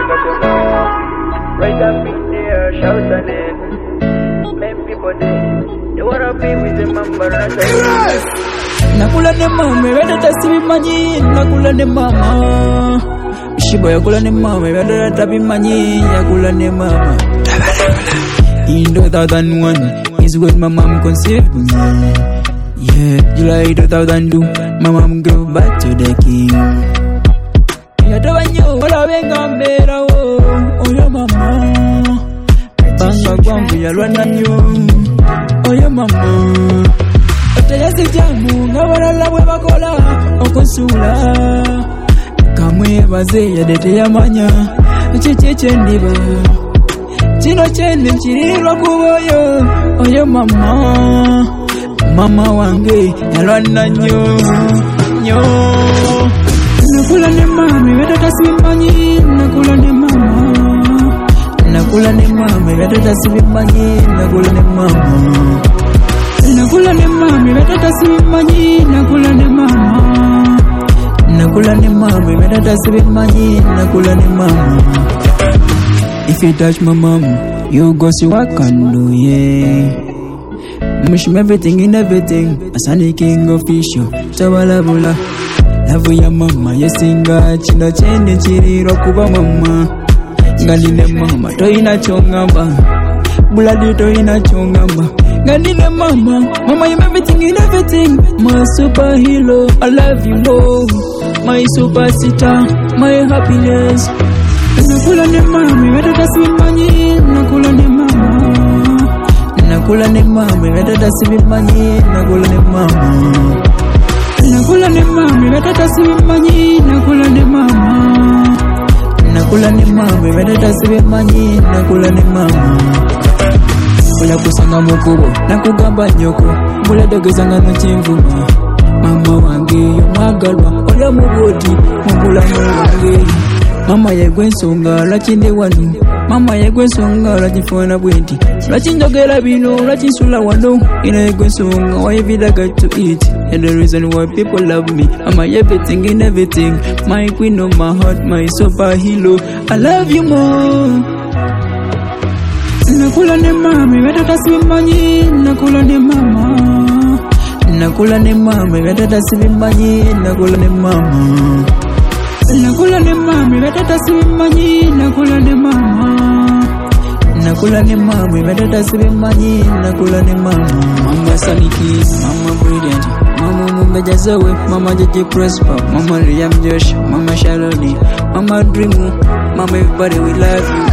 Right up in there, shout on it. Make people there. They wanna be with the member. Nakula ne mama, wenda tasibi manyi. Nakula ne mama. Shiba yakula ne mama, wenda tabi manyi. Yakula ne mama. In 2001 is when my mom conceived me. Yeah, July 2002, my mom gave back to the king. Yatabanyo, wala benga mbera wo. Oyo mama, banga kwangu yalwana nyo. Oyo mama, otayasi jamu ngabalala bwe bakola okonsula. Kamwe baze yadete yamanya chicheche ndiba. Chino chende chirirwa kuboyo. Oyo mama, mama wange yalwana nyo. Nakula ne mama, wenda tasimanyi. Nakula ne mama. Nakula ne mama, wenda tasimanyi. Nakula ne mama. Nakula ne mama, wenda tasimanyi. Nakula ne mama. Nakula ne mama, wenda tasimanyi. Nakula ne mama. If you touch my mom, you go see what I can do, yeah. Mush everything in everything. Asani king official. Chabalabula. Love ya mama, yesinga chino chende chiriro kuba mama. Ngandine mama, toina chongamba. Buladi toina chongamba. Ngandine mama, mama you everything in everything. My superhero, I love you more. My superstar, my happiness. Nakula ne mama, wenda tasimanyi. Nakula ne mama. Nakula ne mama, wenda tasimanyi. Nakula ne mama. Nakula ne mama, wenda tasimanyi. Nakula ne mama. Nakula ne mama, wenda tasimanyi. Nakula ne mama. Ola kusanga mukubo, nakugamba nyoko. Mbula dogezanga no chimvuma. Mama wange yo mwagalwa, ola mugoti, mubula wange. Mama yegwe nsonga lwakinde wano. Mama yegwe nsonga lwakifuna bwenti. Lwakinjogera bino lwakinsula wano. Ina yegwe nsonga why you I got to eat. And the reason why people love me. I'm my everything in everything. My queen of my heart, my superhero. I love you more. Nakula ne mama, wenda tasimanyi. Nakula ne mama. Nakula ne mama, wenda tasimanyi. Nakula ne mama. Nakula ne mama, wenda tasimanyi. Nakula ne mama. Nakula ne mama, wenda tasimanyi. Nakula ne mama. Mama Saniki, mama brilliant. Mama Mumbeja Zoe, mama Jeje Prosper, mama Liam Josh, mama Shaloni, mama Dreamu, mama everybody we love you.